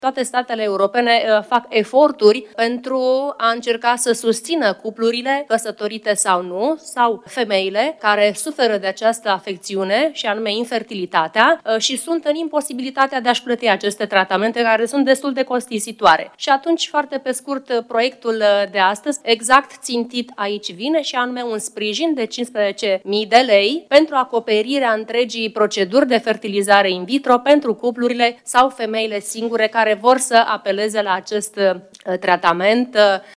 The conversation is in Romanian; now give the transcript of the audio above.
Toate statele europene fac eforturi pentru a încerca să susțină cuplurile căsătorite sau nu, sau femeile care suferă de această afecțiune și anume infertilitatea și sunt în imposibilitatea de a-și plăti aceste tratamente care sunt destul de costisitoare. Și atunci, foarte pe scurt, proiectul de astăzi exact țintit aici vine și anume un sprijin de 15.000 de lei pentru acoperirea întregii proceduri de fertilizare in vitro pentru cuplurile sau femeile singure care vor să apeleze la acest tratament